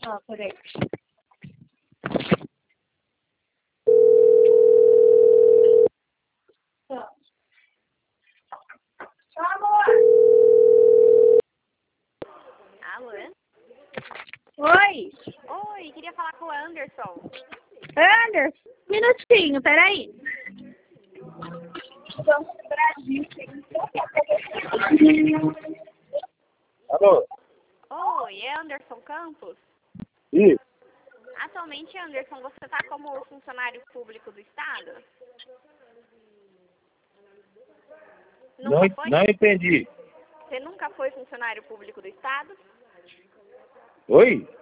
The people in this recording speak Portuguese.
Ó, por aí. Alô? Oi, Oi, queria falar com o Anderson. Anderson, um minutinho, peraí. Alô? Oi, é Anderson Campos? Isso. Atualmente, Anderson, você está como funcionário público do Estado? Nunca foi? Não entendi. Você nunca foi funcionário público do Estado? Oi?